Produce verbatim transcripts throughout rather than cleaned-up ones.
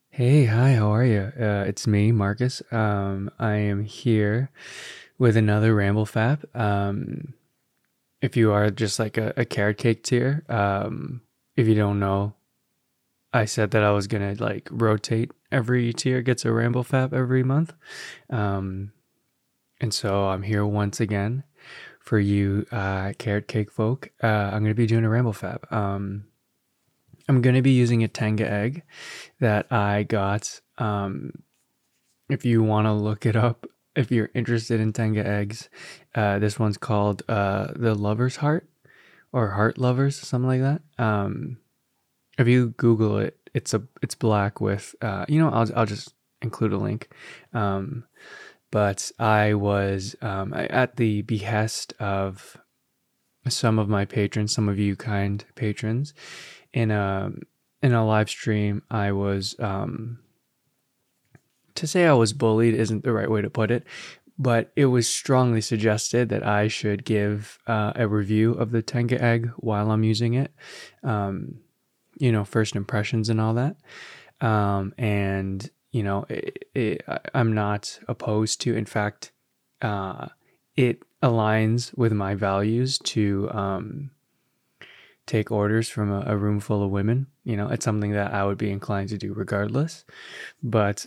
Hey, hi, how are you? Uh, it's me, Marcus. Um, I am here with another Ramble Fab. Um, if you are just like a, a carrot cake tier, um, if you don't know, I said that I was gonna like rotate every tier gets a Ramble Fab every month. Um, and so I'm here once again for you, uh, carrot cake folk. Uh, I'm gonna be doing a Ramble Fab. Um, I'm gonna be using a Tenga egg that I got. Um, if you want to look it up, if you're interested in Tenga eggs, uh, this one's called uh, the Lover's Heart or Heart Lovers, something like that. Um, if you Google it, it's a it's black with uh, you know I'll I'll just include a link. Um, but I was um, I, at the behest of some of my patrons, some of you kind patrons, in a in a live stream. I was um, to say I was bullied isn't the right way to put it, but it was strongly suggested that I should give uh, a review of the Tenga egg while I'm using it. Um, you know, first impressions and all that. Um, and you know, it, it, I'm not opposed to. In fact, uh, it aligns with my values to um, take orders from a, a room full of women. You know, it's something that I would be inclined to do regardless. But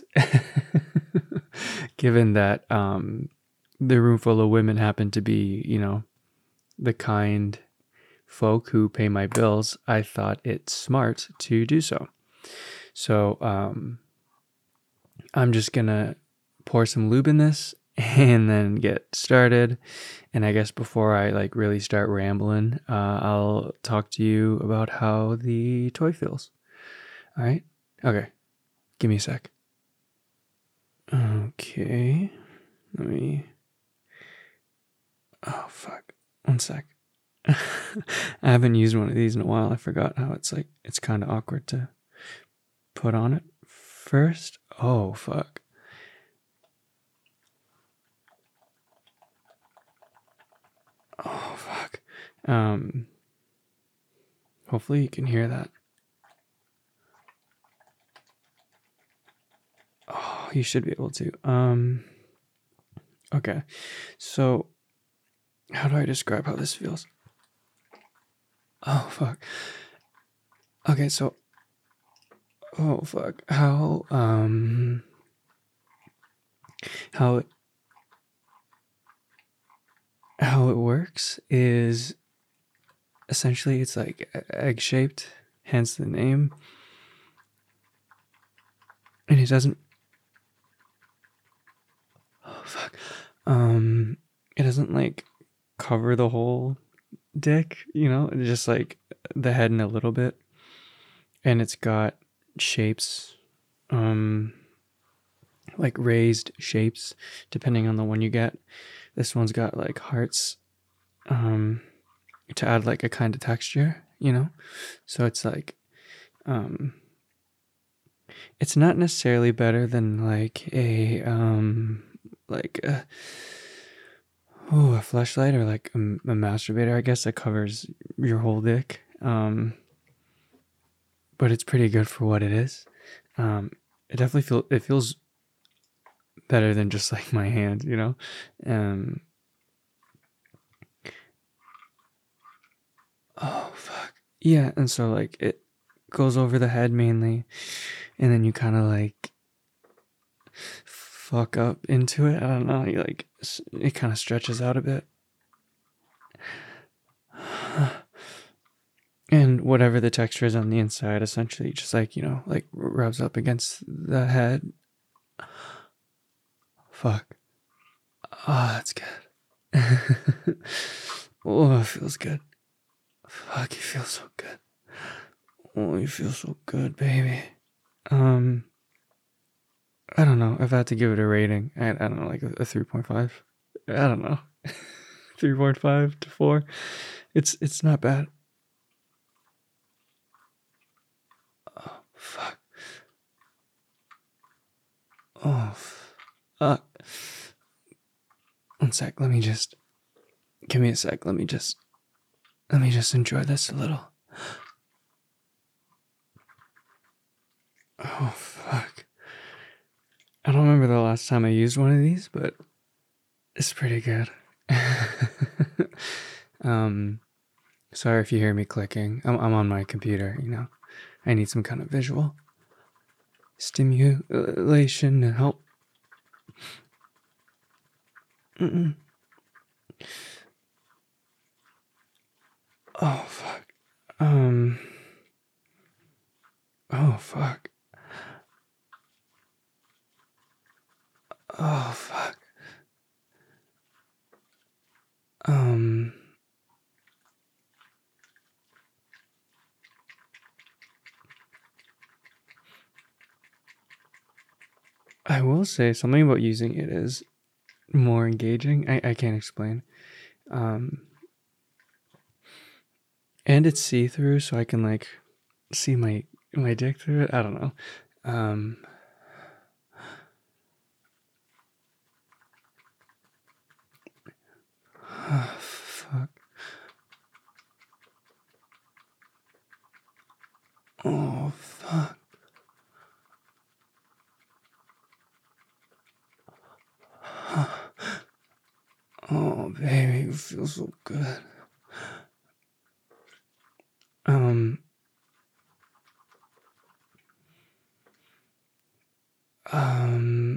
given that um, the room full of women happen to be, you know, the kind folk who pay my bills, I thought it smart to do so. So um, I'm just gonna pour some lube in this and then get started. And I guess before I like really start rambling, uh, I'll talk to you about how the toy feels. All right? Okay. Give me a sec. Okay. Let me. Oh, fuck. One sec. I haven't used one of these in a while. I forgot how it's like, it's kind of awkward to put on it first. Oh, fuck. Oh, fuck. Um, hopefully you can hear that. Oh, you should be able to. Um, okay. So, how do I describe how this feels? Oh, fuck. Okay, so, oh, fuck. How, um, how it, how it works is essentially it's like egg shaped, hence the name. And it doesn't. Oh fuck. Um, it doesn't like cover the whole dick, you know. It's just like the head and a little bit, and it's got shapes, um, like raised shapes, depending on the one you get. This one's got like hearts, um, to add like a kind of texture, you know. So it's like, um, it's not necessarily better than like a um like a, oh a flashlight or like a, a masturbator, I guess, that covers your whole dick. Um, but it's pretty good for what it is. Um, it definitely feel it feels better than just like my hand, you know. Um, oh fuck yeah, and so like it goes over the head mainly, and then you kind of like fuck up into it. I don't know. You like it kind of stretches out a bit. And whatever the texture is on the inside, essentially just like, you know, like rubs up against the head. Fuck. Oh, that's good. Oh, it feels good. Fuck, you feel so good. Oh, you feel so good, baby. Um, I don't know. I've had to give it a rating. I, I don't know, like a, a three point five. I don't know. three point five to four. It's it's not bad. Oh, fuck. Oh, fuck. One sec. Let me just. Give me a sec. Let me just. Let me just enjoy this a little. Oh, fuck. I don't remember the last time I used one of these, but it's pretty good. um, sorry if you hear me clicking. I'm, I'm on my computer, you know. I need some kind of visual stimulation to help. Mm-mm. Oh, fuck. Um. Oh, fuck. Oh, fuck. Um. I will say something about using it is more engaging. I, I can't explain. Um. And it's see-through, so I can, like, see my my dick through it. I don't know. Um. Oh, fuck. Oh, fuck. Oh, baby, it feels so good. Um, um,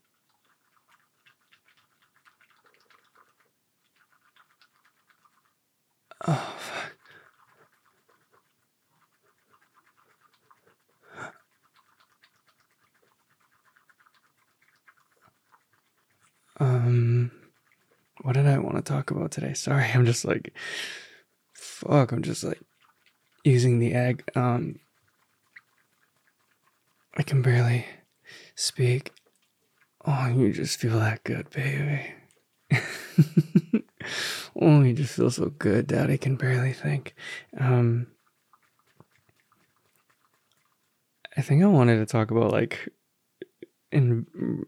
oh, fuck. Um, what did I want to talk about today? Sorry, I'm just like, fuck, I'm just like using the egg. Um, I can barely speak. Oh, you just feel that good, baby. Oh, you just feel so good. Daddy can barely think. Um, I think I wanted to talk about like in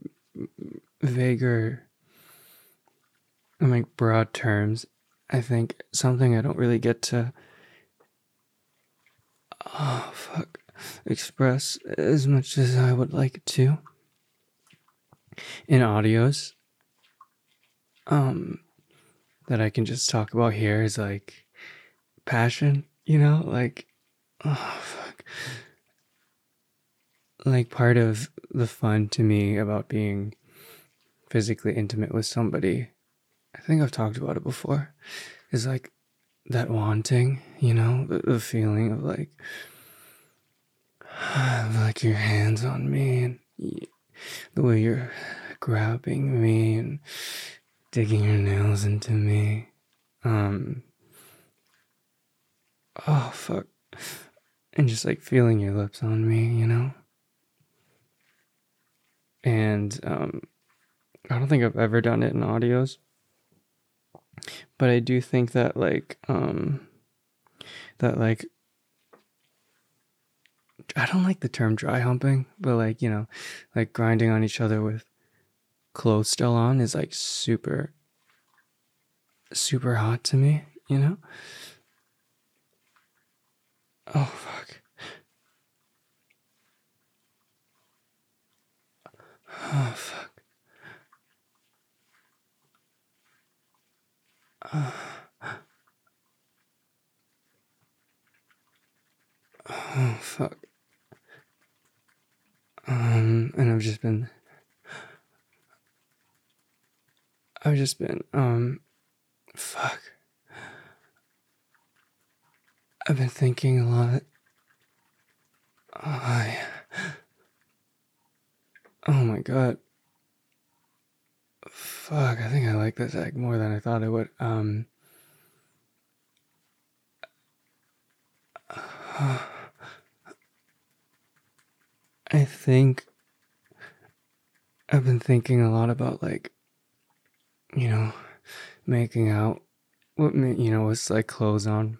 vaguer in like broad terms. I think something I don't really get to oh fuck express as much as I would like to in audios. Um, that I can just talk about here is like passion. You know, like oh fuck. Like part of the fun to me about being physically intimate with somebody, I think I've talked about it before, is like that wanting, you know, the, the feeling of like, of like your hands on me and y- the way you're grabbing me and digging your nails into me. Um, oh fuck, and just like feeling your lips on me, you know. And um, I don't think I've ever done it in audios, but I do think that like um, that like I don't like the term dry humping, but like, you know, like grinding on each other with clothes still on is like super, super hot to me, you know? Oh, fuck. Oh, fuck. Oh, oh fuck. Um, and I've just been, I've just been, um, fuck. I've been thinking a lot. I, oh my god. Fuck, I think I like this egg more than I thought I would. Um, I think I've been thinking a lot about like, you know, making out with me, you know, with like clothes on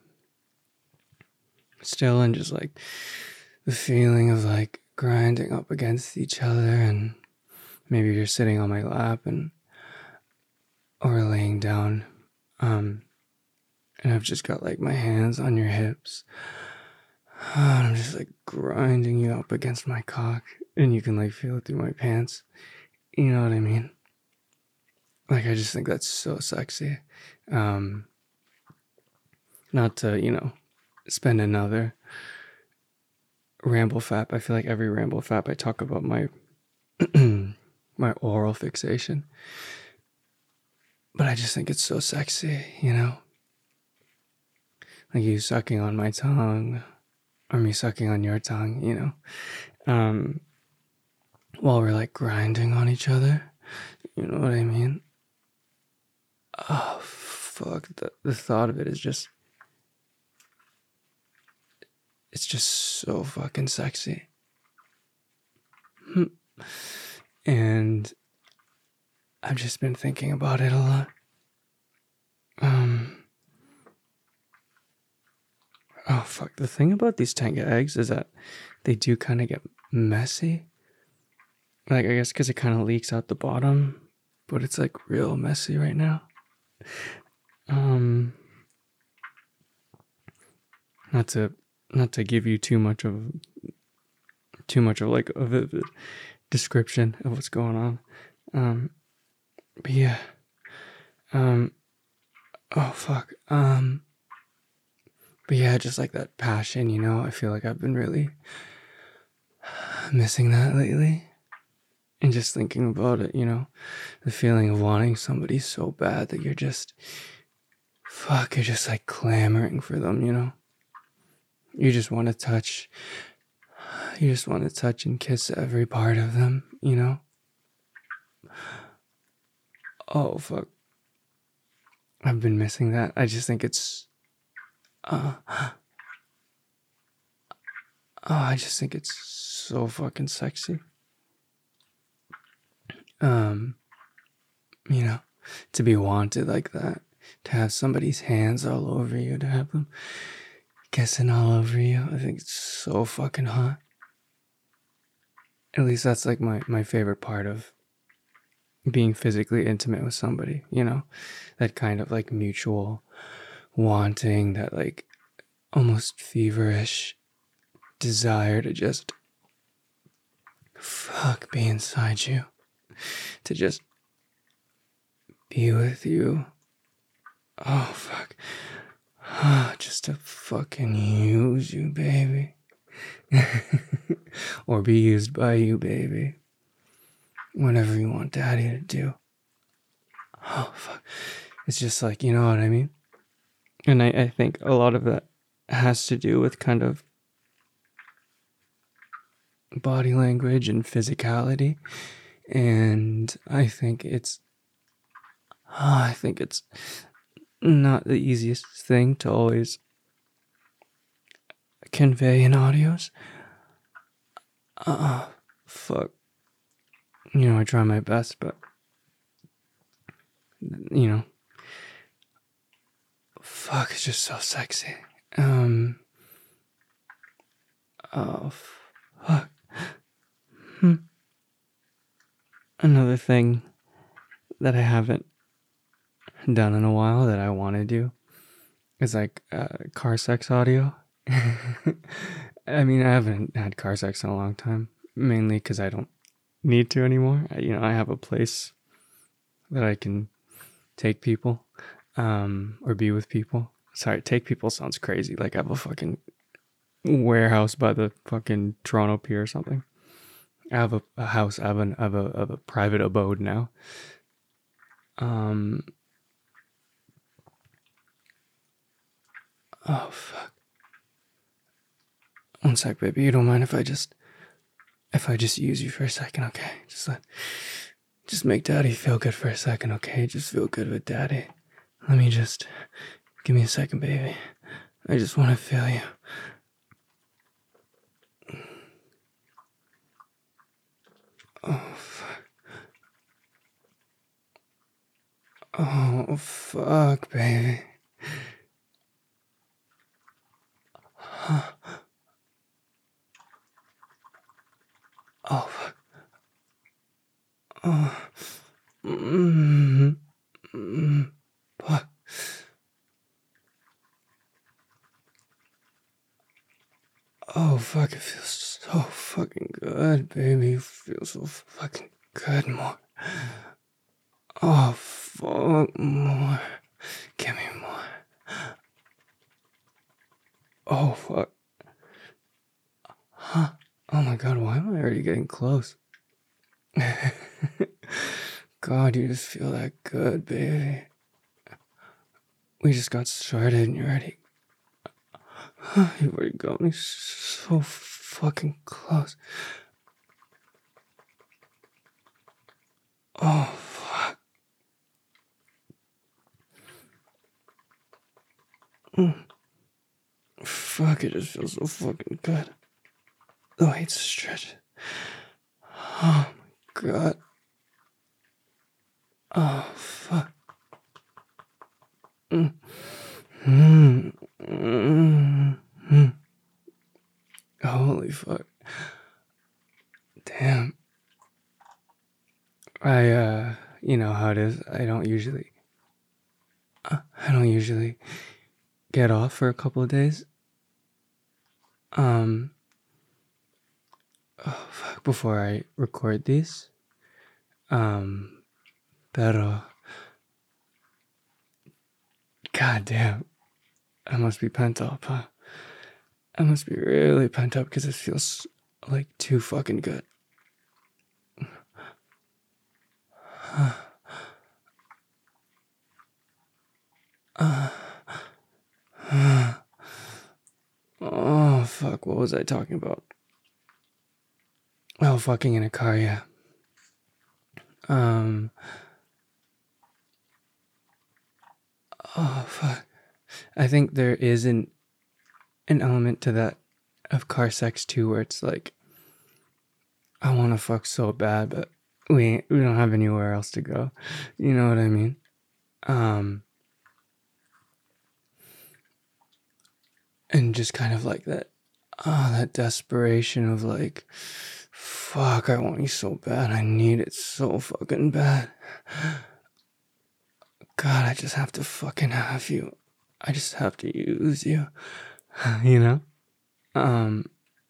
still, and just like the feeling of like grinding up against each other, and maybe you're sitting on my lap and or laying down, um, and I've just got like my hands on your hips, And I'm just like grinding you up against my cock, and you can like feel it through my pants. You know what I mean? Like, I just think that's so sexy. Um, not to, you know, spend another ramble fap. I feel like every ramble fap I talk about my my oral fixation. But I just think it's so sexy, you know? Like you sucking on my tongue, or me sucking on your tongue, you know? Um, while we're like grinding on each other. You know what I mean? Oh, fuck. The, the thought of it is just. It's just so fucking sexy. And I've just been thinking about it a lot. Um. Oh, fuck. The thing about these Tenga eggs is that they do kind of get messy. Like, I guess because it kind of leaks out the bottom. But it's like real messy right now. Um. Not to not to give you too much of too much of like a vivid description of what's going on. Um. But yeah. Um. Oh fuck. Um. But yeah, just like that passion, you know. I feel like I've been really missing that lately. And just thinking about it, you know, the feeling of wanting somebody so bad that you're just, fuck, you're just like clamoring for them, you know? You just want to touch, you just want to touch and kiss every part of them, you know? Oh, fuck. I've been missing that. I just think it's, uh, oh, I just think it's so fucking sexy. Um, you know, to be wanted like that, to have somebody's hands all over you, to have them kissing all over you. I think it's so fucking hot. At least that's like my, my favorite part of being physically intimate with somebody, you know, that kind of like mutual wanting, that like almost feverish desire to just fuck be inside you, to just be with you. Oh, fuck. Just to fucking use you, baby. Or be used by you, baby. Whatever you want daddy to do. Oh, fuck. It's just like, you know what I mean? And I, I think a lot of that has to do with kind of body language and physicality. And I think it's, oh, I think it's not the easiest thing to always convey in audios. Uh, fuck. You know, I try my best, but, you know, fuck, it's just so sexy. Um, oh, fuck. Hmm. Another thing that I haven't done in a while that I want to do is like uh, car sex audio. I mean, I haven't had car sex in a long time, mainly because I don't need to anymore. I, you know, I have a place that I can take people, um, or be with people. Sorry, take people sounds crazy. Like I have a fucking warehouse by the fucking Toronto Pier or something. I have a, a house. I have, an, I have a, I have a private abode now. Um. Oh fuck. One sec, baby. You don't mind if I just, if I just use you for a second, okay? Just let, just make daddy feel good for a second, okay? Just feel good with daddy. Let me just, give me a second, baby. I just want to feel you. Oh, fuck. Oh, fuck, baby. Oh, fuck. Oh. Mm-hmm. Mm-hmm. Fuck. fuck, it feels so fucking good, baby. You feel so fucking good. More. Oh, fuck, more. Give me more. Oh, fuck. Huh? Oh my god, why am I already getting close? God, you just feel that good, baby. We just got started and you're already... You've already got me so fucking close. Oh, fuck. Mm. Fuck, it just feels so fucking good. The way it's stretched. Oh my god. Oh, fuck. Mm. Mm. Mm. Mm. Holy fuck. Damn. I, uh, you know how it is. I don't usually, uh, I don't usually get off for a couple of days. Um, oh, fuck, before I record these. Um, pero, god damn, I must be pent up, huh? I must be really pent up because it feels like too fucking good. Uh, oh, fuck, what was I talking about? Oh, fucking in a car, yeah. Um, oh, fuck. I think there is an, an element to that of car sex too, where it's like, I want to fuck so bad, but we we don't have anywhere else to go. You know what I mean? Um, and just kind of like that, ah, oh, that desperation of like, fuck, I want you so bad. I need it so fucking bad. God, I just have to fucking have you. I just have to use you. You know? Um.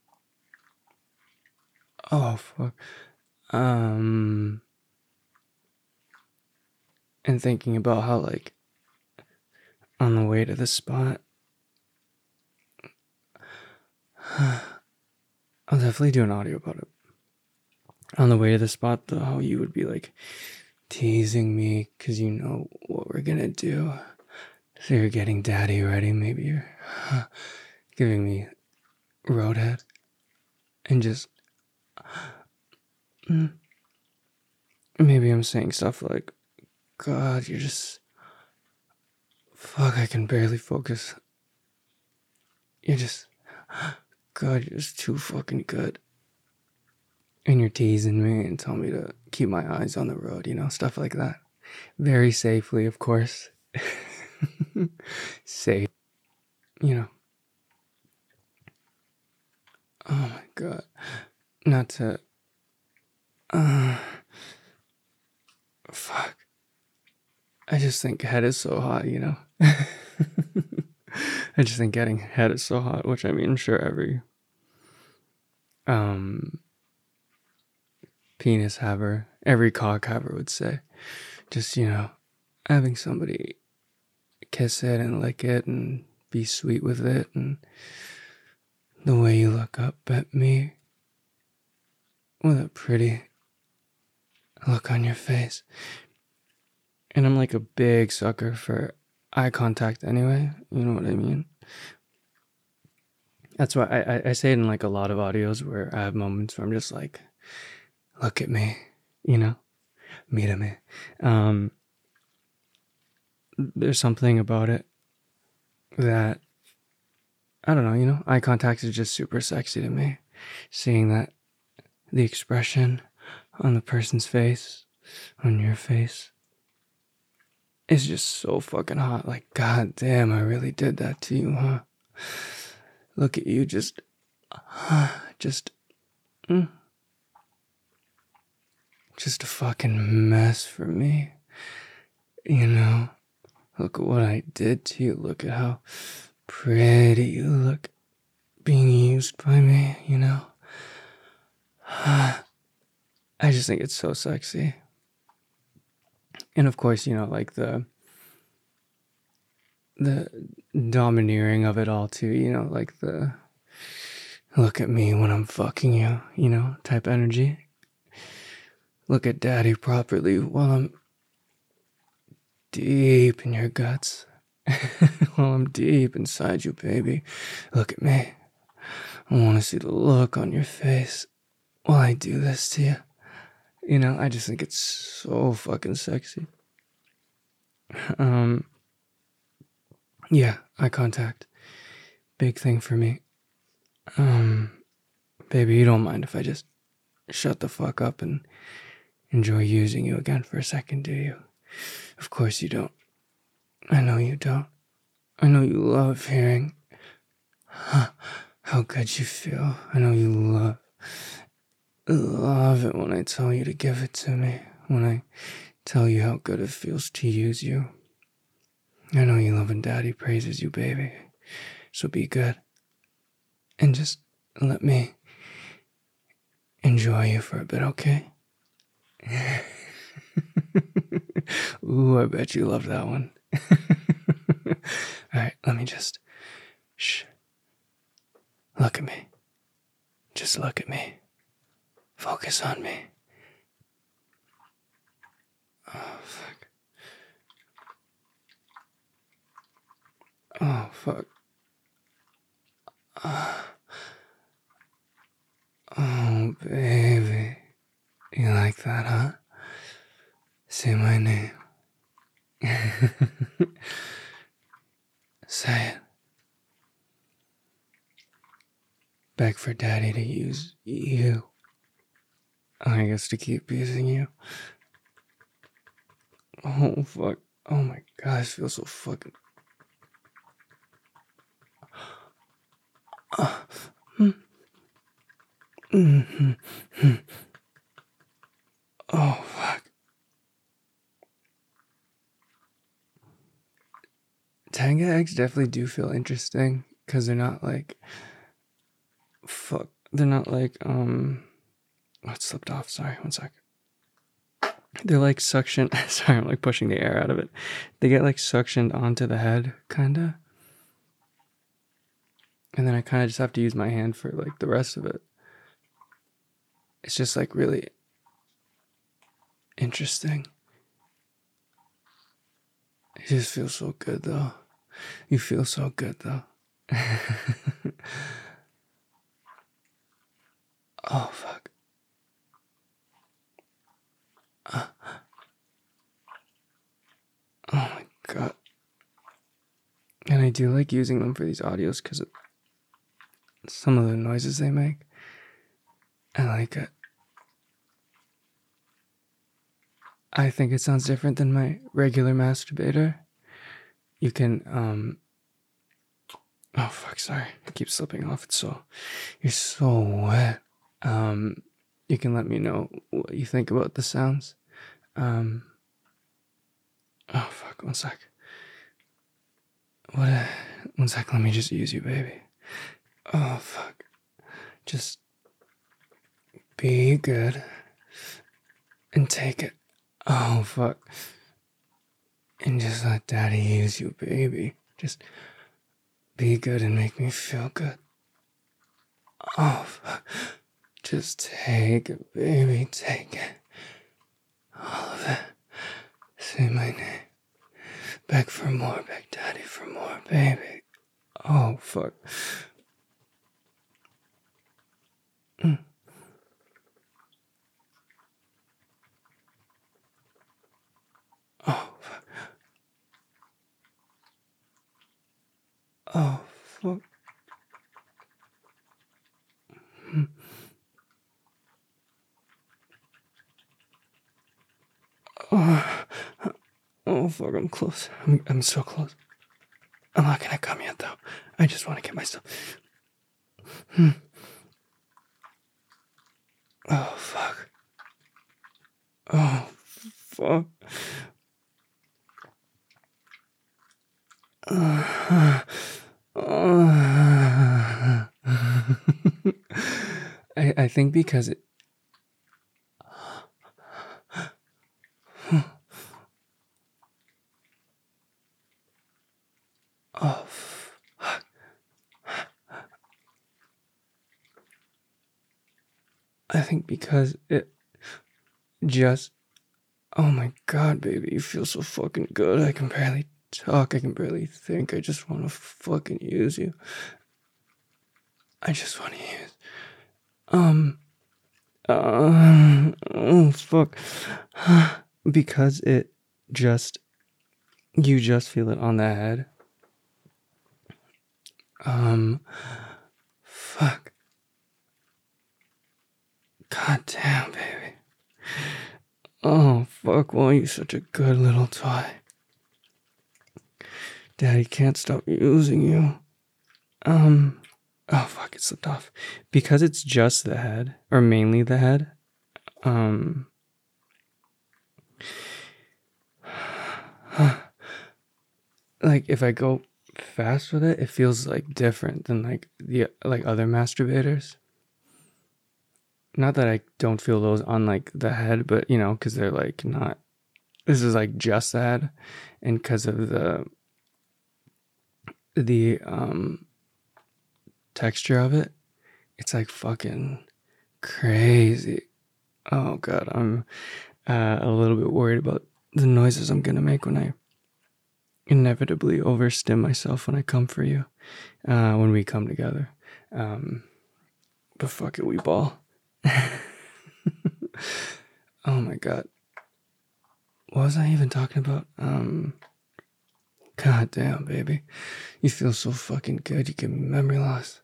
Oh, fuck. Um. And thinking about how, like, on the way to the spot, I'll definitely do an audio about it. On the way to the spot, though, how you would be like teasing me because you know what we're gonna do. So you're getting daddy ready. Maybe you're uh, giving me roadhead and just mm, maybe I'm saying stuff like, God, you're just fuck. I can barely focus. You're just God. You're just too fucking good. And you're teasing me and telling me to keep my eyes on the road, you know, stuff like that. Very safely, of course. Safe, you know. Oh my god. Not to. Uh, fuck. I just think head is so hot, you know. I just think getting head is so hot, which I mean, sure, every um penis haver, every cock haver would say. Just, you know, having somebody kiss it and lick it and be sweet with it, and the way you look up at me with a pretty look on your face. And I'm like a big sucker for eye contact anyway, you know what I mean? That's why I, I, I say it in like a lot of audios where I have moments where I'm just like, look at me, you know? Mírame. Um, there's something about it that, I don't know, you know, eye contact is just super sexy to me. Seeing that, the expression on the person's face, on your face, is just so fucking hot. Like, god damn, I really did that to you, huh? Look at you, just, just, mm, just a fucking mess for me, you know? Look at what I did to you. Look at how pretty you look. being used by me, you know? I just think it's so sexy. And of course, you know, like the the domineering of it all too, you know, like the look at me when I'm fucking you, you know, type energy. Look at daddy properly while I'm deep in your guts. While I'm deep inside you, baby. Look at me. I want to see the look on your face while I do this to you. You know, I just think it's so fucking sexy. Um, yeah, eye contact. Big thing for me. Um, baby, you don't mind if I just shut the fuck up and enjoy using you again for a second, do you? Of course you don't. I know you don't. I know you love hearing huh, how good you feel. I know you love, love it when I tell you to give it to me. When I tell you how good it feels to use you. I know you love when daddy praises you, baby. So be good. And just let me enjoy you for a bit, okay? Ooh, I bet you love that one. Alright, let me just... Shh. Look at me. Just look at me. Focus on me. Oh, fuck. Oh, fuck. Uh, oh, baby. You like that, huh? Say my name. Say it. Beg for daddy to use you. I guess to keep using you. Oh, fuck. Oh my god, I feel so fucking... Uh, mm, mm, mm, oh, fuck. Tanga eggs definitely do feel interesting, because they're not like... Fuck. They're not like, um... Oh, it slipped off. Sorry, one sec. They're like suction... Sorry, I'm like pushing the air out of it. They get like suctioned onto the head, kinda. And then I kind of just have to use my hand for like the rest of it. It's just like really interesting. It just feels so good though. You feel so good though. Oh fuck. Uh, oh my god. And I do like using them for these audios because some of the noises they make. I like it. I think it sounds different than my regular masturbator. You can, um... Oh, fuck, sorry. I keep slipping off. It's so... You're so wet. Um, you can let me know what you think about the sounds. Um... Oh, fuck, one sec. What? Uh, one sec, let me just use you, baby. Oh, fuck. Just... Be good. And take it. Oh, fuck. And just let daddy use you, baby. Just be good and make me feel good. Oh, fuck. Just take it, baby. Take it. All of it. Say my name. Beg for more. Beg daddy for more, baby. Oh, fuck. Mm. Oh, fuck. Oh, fuck. Mm. Oh, oh, fuck, I'm close. I'm, I'm so close. I'm not gonna come yet, though. I just want to get myself... Hmm. Oh, fuck. Oh, fuck. Uh, uh, I, I think because it. Oh, fuck. I think because it just. Oh my god, baby, you feel so fucking good. I can barely talk. I can barely think. I just want to fucking use you. I just want to use. Um. Uh, oh, fuck. Because it just. You just feel it on the head. Um. Fuck. God damn, baby. Oh, fuck. Well, you're such a good little toy. Daddy can't stop using you. Um. Oh, fuck. It slipped off. Because it's just the head, or mainly the head. Um. Like, if I go fast with it, it feels like different than like the like other masturbators. Not that I don't feel those on like the head, but you know, because they're like not. This is like just the head, and because of the the um texture of it, it's like fucking crazy. Oh god, I'm uh, a little bit worried about the noises I'm gonna make when I inevitably overstim myself when I come for you, uh, when we come together. Um, but fuck it, we ball. Oh my god. What was I even talking about? Um, god damn, baby. You feel so fucking good, you give me memory loss.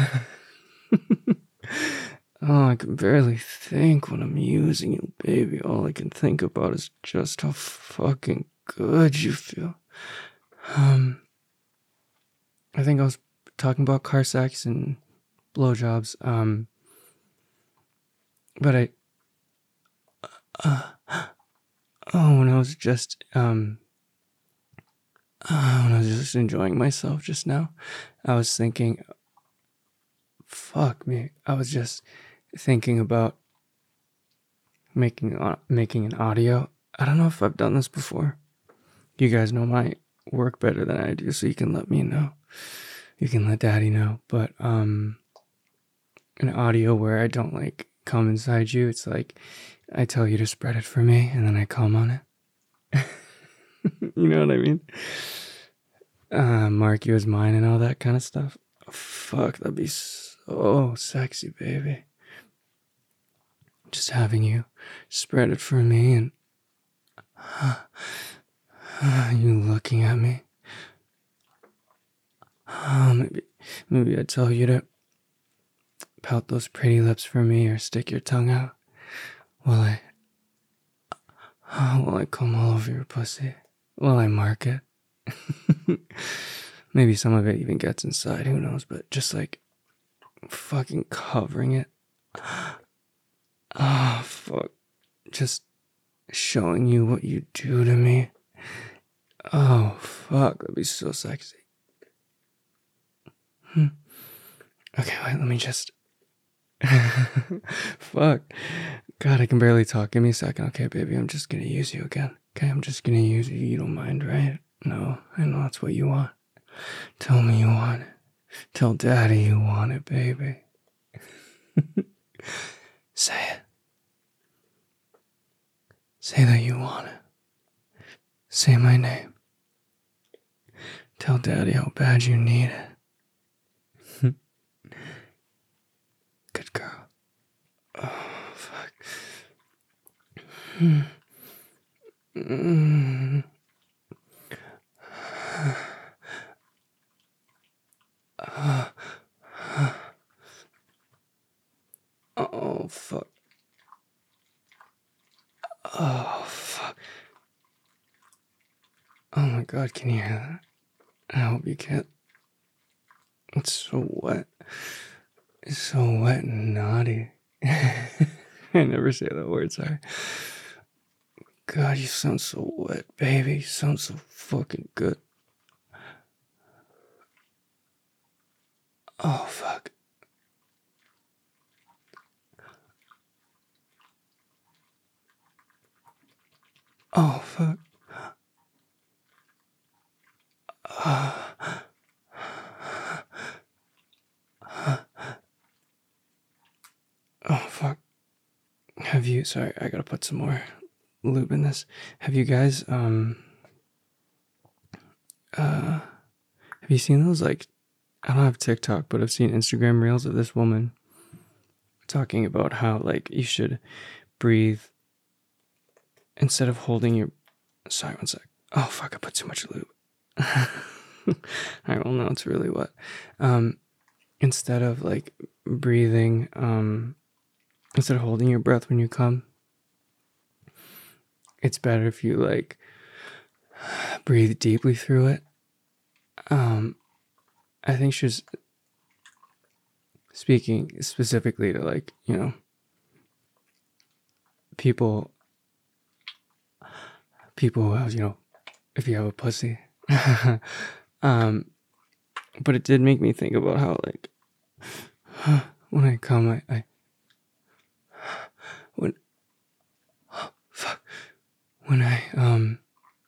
Oh, I can barely think when I'm using you, baby. All I can think about is just how fucking good you feel. Um, I think I was talking about car sex and blowjobs. Um, but I, uh, oh, when I was just, um, uh, when I was just enjoying myself just now, I was thinking, fuck me. I was just thinking about making uh, making an audio. I don't know if I've done this before. You guys know my work better than I do, so you can let me know. You can let Daddy know. But um, an audio where I don't like come inside you. It's like I tell you to spread it for me, and then I come on it. You know what I mean? Uh, mark you as mine and all that kind of stuff. Fuck, that'd be so sexy, baby. Just having you spread it for me and uh, uh, you looking at me. Uh, maybe, maybe I'd tell you to pout those pretty lips for me or stick your tongue out while I, uh, while I come all over your pussy, while I mark it. Maybe some of it even gets inside, who knows, but just like fucking covering it. Oh, fuck. Just showing you what you do to me. Oh, fuck. That'd be so sexy. Hmm. Okay, wait, let me just. Fuck. God, I can barely talk. Give me a second. Okay, baby, I'm just gonna use you again. Okay, I'm just gonna use you. You don't mind, right? No, I know that's what you want. Tell me you want it. Tell Daddy you want it, baby. Say it. Say that you want it. Say my name. Tell Daddy how bad you need it. Good girl. Oh, fuck. Mm. Oh, fuck. Oh, fuck. Oh my god, can you hear that? I hope you can't. It's so wet. It's so wet and naughty. I never say that word, sorry. God, you sound so wet, baby. You sound so fucking good. Oh, fuck. Oh, fuck. Uh, oh, fuck. Have you, sorry, I gotta put some more lube in this. Have you guys, um, uh, have you seen those, like, I don't have TikTok, but I've seen Instagram reels of this woman talking about how, like, you should breathe instead of holding your, sorry, one sec. Oh, fuck, I put too much lube. Alright, well, now it's really wet. Um, instead of, like, breathing, um, instead of holding your breath when you come, it's better if you, like, breathe deeply through it. Um, I think she's speaking specifically to, like, you know, people, people who have, you know, if you have a pussy. um, but it did make me think about how, like, when I come, I, I when, fuck, when I, um,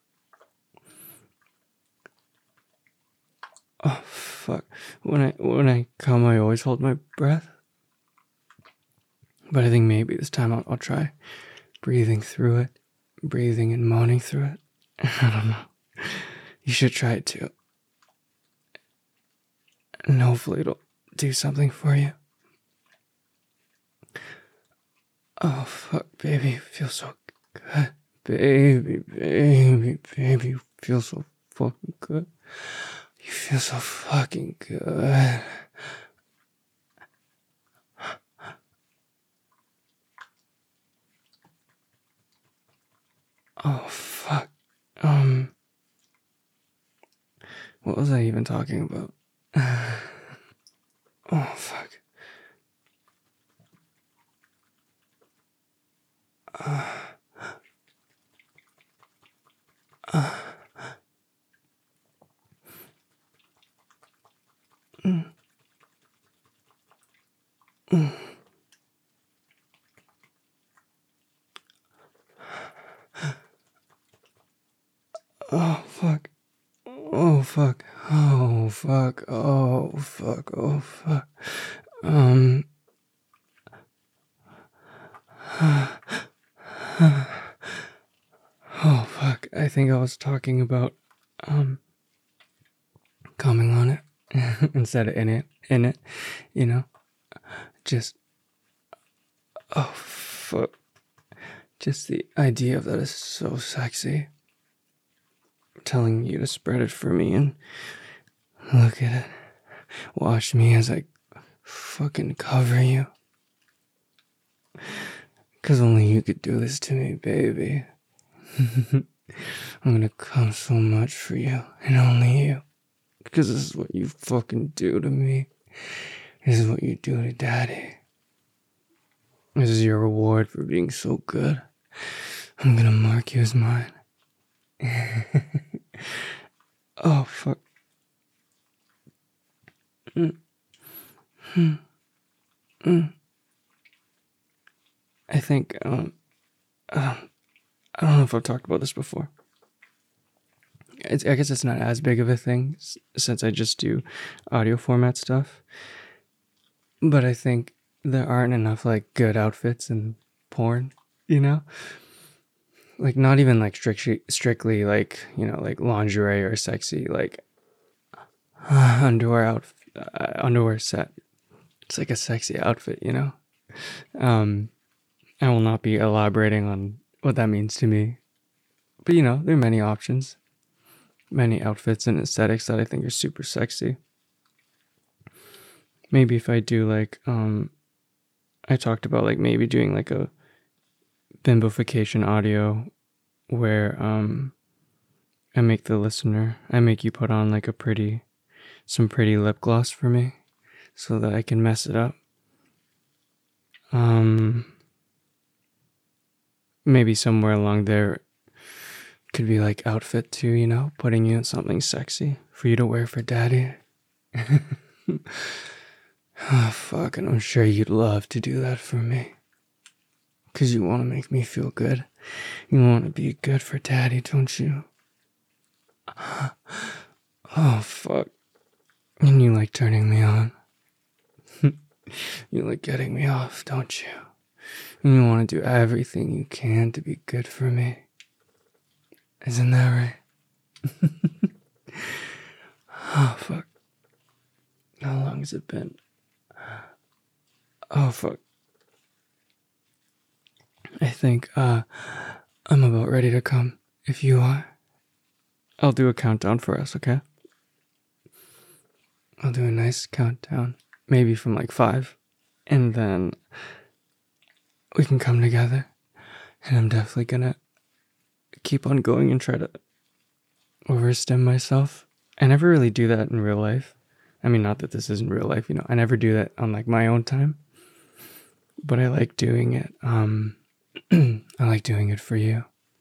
oh, fuck, when I, when I come, I always hold my breath, but I think maybe this time I'll, I'll try breathing through it, breathing and moaning through it. I don't know. You should try it too. And hopefully it'll do something for you. Oh, fuck, baby, you feel so good. Baby, baby, baby, you feel so fucking good. You feel so fucking good. Oh, fuck. Um, what was I even talking about? Oh, fuck. Uh, uh, mm, mm. Oh, fuck. Oh, fuck. Oh, fuck. Oh, fuck. Oh, fuck. Um. Oh, fuck. I think I was talking about, um, coming on it instead of in it. In it. You know? Just. Oh, fuck. Just the idea of that is so sexy. Telling you to spread it for me and look at it. Watch me as I fucking cover you. Cause only you could do this to me, baby. I'm gonna come so much for you, and only you. Cause this is what you fucking do to me. This is what you do to daddy. This is your reward for being so good. I'm gonna mark you as mine. Oh, fuck. Mm. Mm. Mm. I think, um, um, I don't know if I've talked about this before. It's, I guess it's not as big of a thing s- since I just do audio format stuff. But I think there aren't enough, like, good outfits in porn, you know? Like, not even, like, strictly, strictly like, you know, like lingerie or sexy, like, underwear out, uh, underwear set. It's like a sexy outfit, you know? Um, I will not be elaborating on what that means to me. But, you know, there are many options, many outfits and aesthetics that I think are super sexy. Maybe if I do, like, um, I talked about, like, maybe doing, like, a bimbofication audio where, um, I make the listener, I make you put on, like, a pretty, some pretty lip gloss for me so that I can mess it up. Um, maybe somewhere along there could be like outfit too, you know, putting you in something sexy for you to wear for daddy. Oh, fuck, and I'm sure you'd love to do that for me. Cause you want to make me feel good. You want to be good for daddy, don't you? Oh, fuck. And you like turning me on. You like getting me off, don't you? And you want to do everything you can to be good for me. Isn't that right? Oh, fuck. How long has it been? Oh, fuck. I think, uh, I'm about ready to come. If you are, I'll do a countdown for us, okay? I'll do a nice countdown. Maybe from like five. And then we can come together. And I'm definitely gonna keep on going and try to overstim myself. I never really do that in real life. I mean, not that this isn't real life, you know. I never do that on like my own time. But I like doing it. Um, I like doing it for you.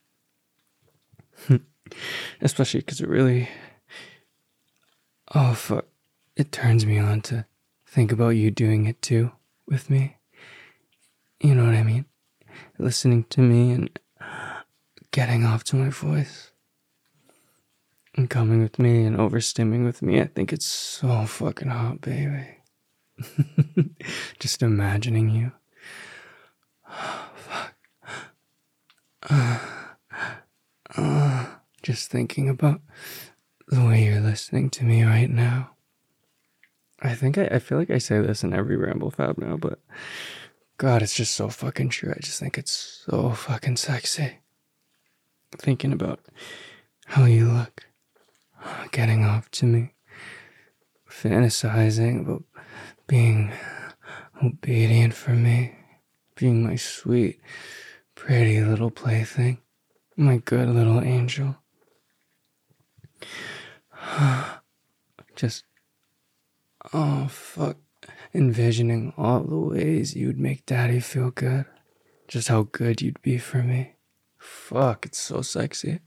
Especially because it really... Oh, fuck. It turns me on to think about you doing it too with me. You know what I mean? Listening to me and getting off to my voice. And coming with me and overstimming with me. I think it's so fucking hot, baby. Just imagining you. Oh, fuck. Uh, uh, just thinking about the way you're listening to me right now. I think I, I feel like I say this in every Ramble Fab now, but God, it's just so fucking true. I just think it's so fucking sexy. Thinking about how you look, getting off to me, fantasizing about being obedient for me, being my sweet, pretty little plaything, my good little angel. Just, oh fuck, envisioning all the ways you'd make daddy feel good, just how good you'd be for me. Fuck, it's so sexy.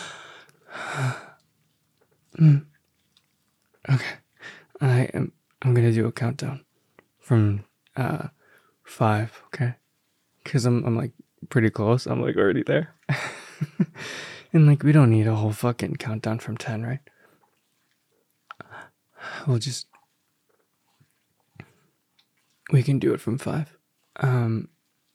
mm. Okay, I am, I'm gonna do a countdown from, uh, five, okay? Cause I'm, I'm like pretty close, I'm like already there. And like, we don't need a whole fucking countdown from ten, right? We'll just, we can do it from five. Um,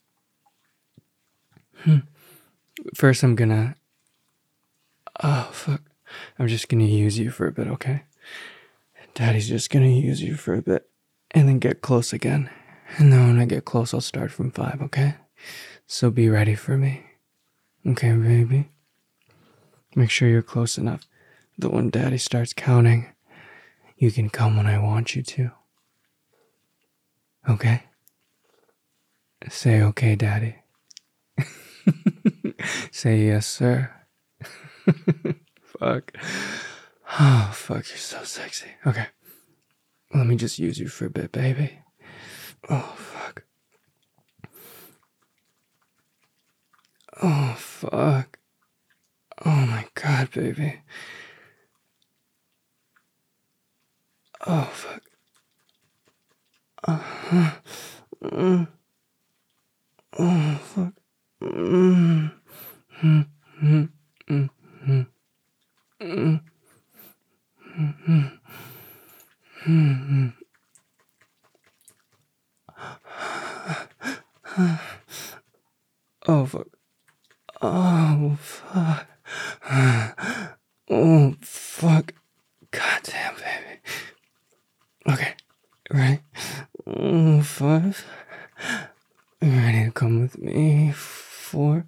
hmm. First I'm gonna, oh fuck, I'm just gonna use you for a bit, okay? Daddy's just gonna use you for a bit, and then get close again. And then when I get close, I'll start from five, okay? So be ready for me. Okay, baby? Make sure you're close enough that when daddy starts counting, you can come when I want you to. Okay? Say okay, daddy. Say yes, sir. Fuck. Oh, fuck, you're so sexy. Okay. Let me just use you for a bit, baby. Oh, fuck. Oh, fuck. Oh, my God, baby. Oh, fuck. Uh-huh. Mm. Oh, fuck. Mm. Mm. Mm. Mm. Mm. Mm. Mm. Mm. Oh, fuck. Oh, fuck. Oh, fuck. God damn, baby. Okay, ready? Oh, five. You ready to come with me? Four.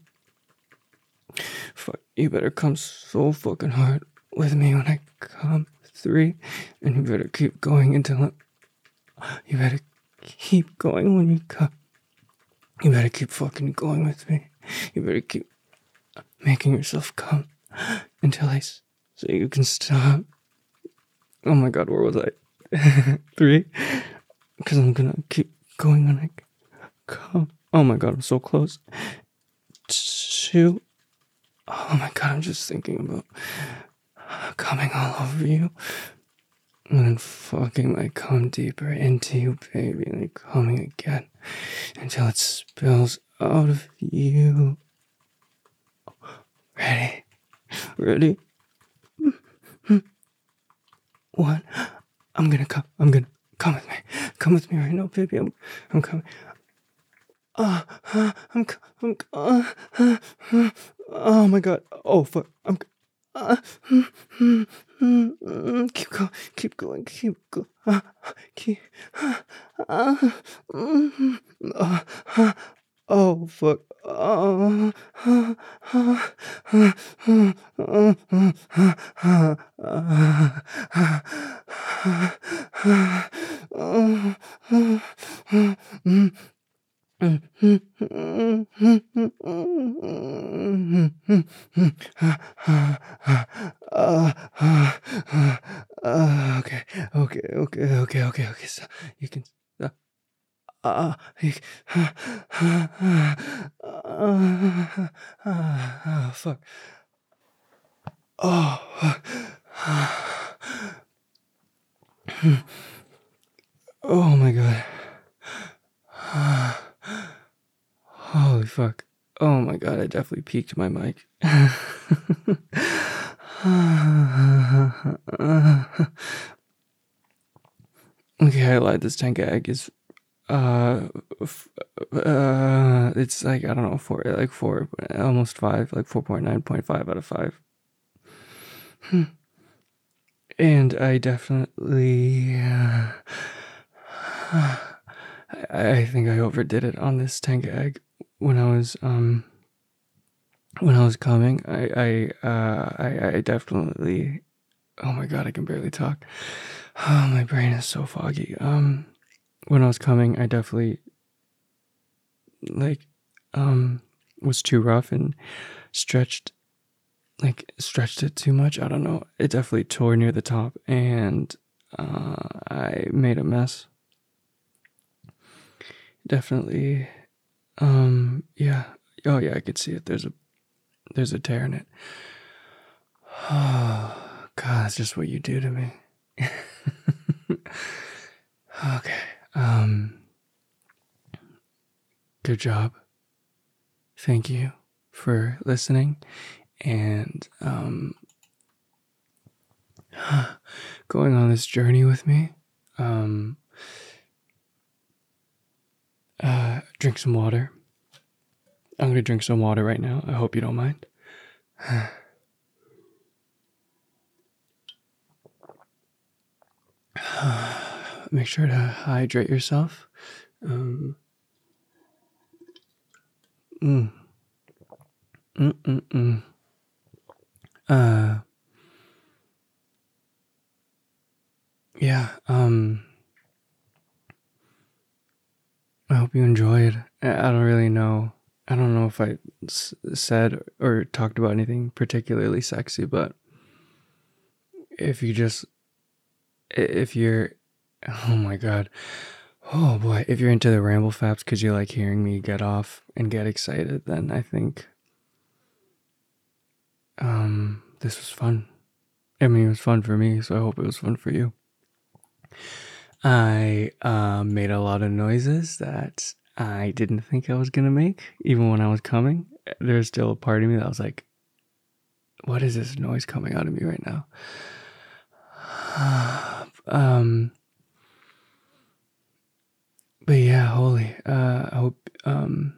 Fuck, you better come so fucking hard with me when I come. Three. And you better keep going until I'm... You better keep going when you come. You better keep fucking going with me. You better keep making yourself come until I s- say you can stop. Oh my God, where was I? Three. Because I'm gonna keep going when I come. Oh my God, I'm so close. Two. Oh my God, I'm just thinking about coming all over you. And then fucking like come deeper into you, baby. And then coming again until it spills out of you. Ready? One. I'm gonna come. I'm gonna come with me. Come with me right now, baby. I'm, I'm coming. Uh, uh, I'm, I'm, uh, uh, uh, oh my god. Oh fuck. I'm, uh, mm, mm, mm, mm, keep going. Keep going. Keep going. Uh, keep. Uh, uh, mm, uh, uh, oh fuck. Oh. Uh, uh, uh, uh, uh, uh, uh, uh, uh, uh, uh, uh, uh, okay, okay, okay, okay, okay, okay. So you can. Uh, uh, you, uh, uh, uh, uh, fuck. Oh. Oh my god. Holy fuck. Oh my god, I definitely peaked my mic. Okay, I lied. This tank egg is, uh, f- uh, it's like, I don't know, four, like four, almost five, like four point nine point five out of five. Hmm. And I definitely, uh, I, I think I overdid it on this tank egg when I was, um, when I was coming. I, I, uh, I, I definitely, oh my god, I can barely talk. Oh, my brain is so foggy. Um, when I was coming, I definitely, like, um, was too rough and stretched, like, stretched it too much. I don't know. It definitely tore near the top, and, uh, I made a mess. Definitely, um, yeah. Oh, yeah, I could see it. There's a, there's a tear in it. Oh, God, that's just what you do to me. Okay. Um, good job. Thank you for listening and um, going on this journey with me. Um, uh, drink some water. I'm going to drink some water right now. I hope you don't mind. Make sure to hydrate yourself. Um, mm, mm, mm, mm. Uh, yeah. Um, I hope you enjoyed. I I don't really know. I don't know if I s- said or talked about anything particularly sexy, but if you just, i- if you're, oh my god, oh boy, if you're into the ramble faps because you like hearing me get off and get excited, then I think um this was fun. I mean, it was fun for me, so I hope it was fun for you. I uh, made a lot of noises that I didn't think I was gonna make, even when I was coming. There's still a part of me that was like, "What is this noise coming out of me right now?" um, but yeah, holy. Uh, I hope. Um,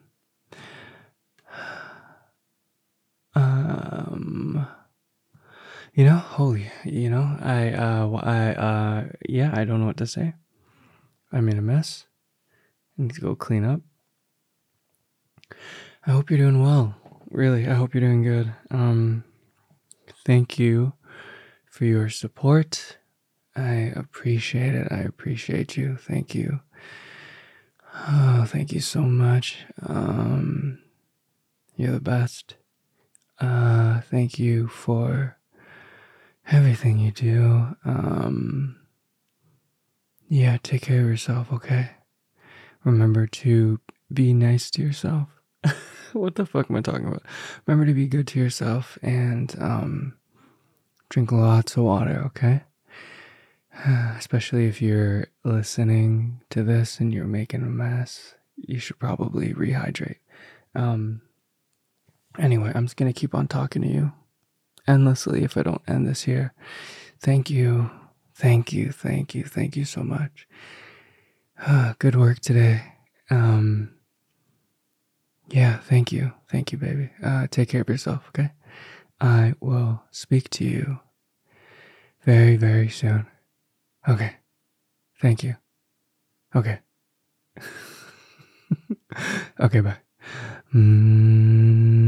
um, you know, holy. You know, I. Uh, I. Uh, yeah, I don't know what to say. I made a mess. I need to go clean up. I hope you're doing well. Really, I hope you're doing good. Um, thank you for your support. I appreciate it. I appreciate you. Thank you. Oh, thank you so much. Um, you're the best. Uh, thank you for everything you do. Um, yeah, take care of yourself, okay? Remember to be nice to yourself. What the fuck am I talking about? Remember to be good to yourself and um, drink lots of water, okay? Especially if you're listening to this and you're making a mess, you should probably rehydrate. Um, anyway, I'm just gonna keep on talking to you. endlessly if I don't end this here. Thank you. Thank you. Thank you. Thank you so much. Good work today. Um, yeah, thank you. Thank you, baby. Uh, take care of yourself, okay? I will speak to you very, very soon. Okay. Thank you. Okay. Okay, bye. Mm.